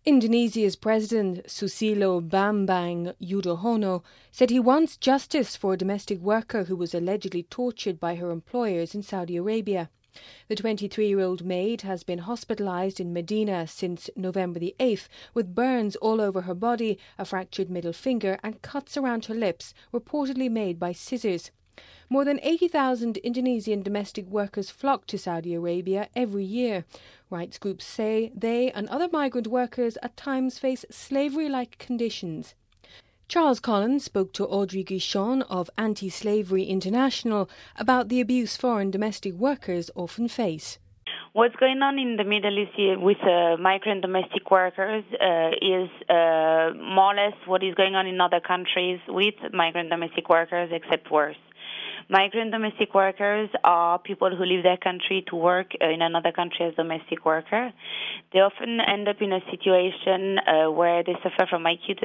Indonesia's President Susilo Bambang Yudhoyono said he wants justice for a domestic worker who was allegedly tortured by her employers in Saudi Arabia. The 23-year-old maid has been hospitalised in Medina since November the 8th with burns all over her body, a fractured middle finger and cuts around her lips, reportedly made by scissors. More than 80,000 Indonesian domestic workers flock to Saudi Arabia every year. Rights groups say they and other migrant workers at times face slavery-like conditions. Charles Collins spoke to Audrey Guichon of Anti-Slavery International about the abuse foreign domestic workers often face. What's going on in the Middle East with migrant domestic workers is more or less what is going on in other countries with migrant domestic workers, except worse. Migrant domestic workers are people who leave their country to work in another country as domestic worker. They often end up in a situation where they suffer from acute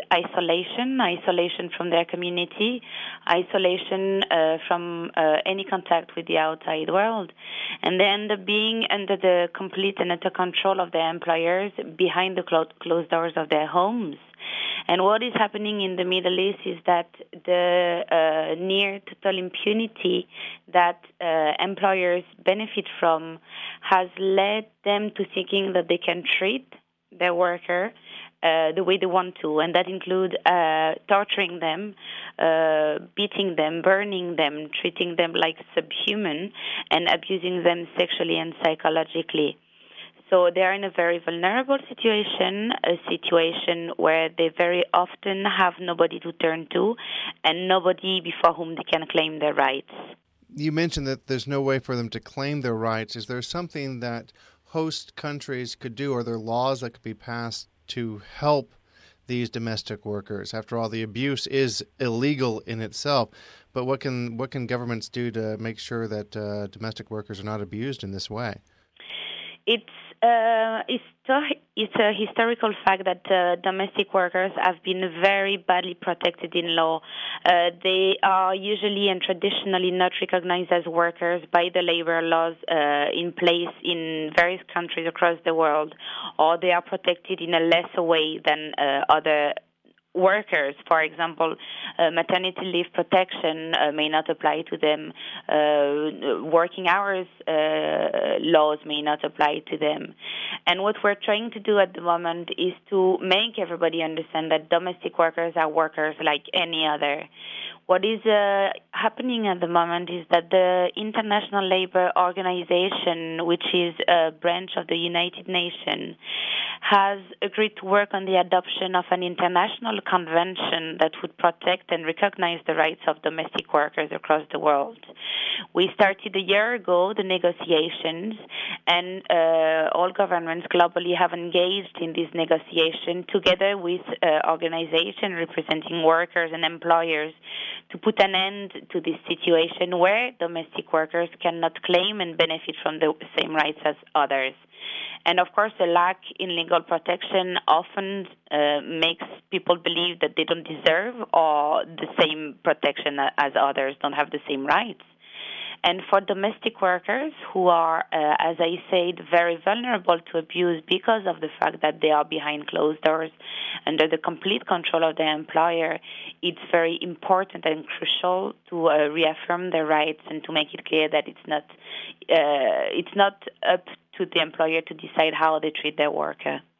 isolation from their community, isolation from any contact with the outside world. And they end up being under the complete and utter control of their employers behind the closed doors of their homes. And what is happening in the Middle East is that the near total impunity that employers benefit from has led them to thinking that they can treat their worker the way they want to, and that includes torturing them, beating them, burning them, treating them like subhuman, and abusing them sexually and psychologically. So they are in a very vulnerable situation, a situation where they very often have nobody to turn to and nobody before whom they can claim their rights. You mentioned that there's no way for them to claim their rights. Is there something that host countries could do, or there laws that could be passed to help these domestic workers? After all, the abuse is illegal in itself, but what can governments do to make sure that domestic workers are not abused in this way? It's a historical fact that domestic workers have been very badly protected in law. They are usually and traditionally not recognized as workers by the labor laws in place in various countries across the world, or they are protected in a lesser way than other workers. For example, maternity leave protection may not apply to them. Working hours laws may not apply to them. And what we're trying to do at the moment is to make everybody understand that domestic workers are workers like any other. What is happening at the moment is that the International Labour Organization, which is a branch of the United Nations, has agreed to work on the adoption of an international convention that would protect and recognize the rights of domestic workers across the world. We started a year ago the negotiations, and all governments globally have engaged in this negotiation together with organizations representing workers and employers to put an end to this situation where domestic workers cannot claim and benefit from the same rights as others. And of course, the lack in legal protection often makes people believe that they don't deserve or the same protection as others, don't have the same rights. And for domestic workers who are, as I said, very vulnerable to abuse because of the fact that they are behind closed doors under the complete control of their employer, it's very important and crucial to reaffirm their rights and to make it clear that it's not up to the employer to decide how they treat their worker.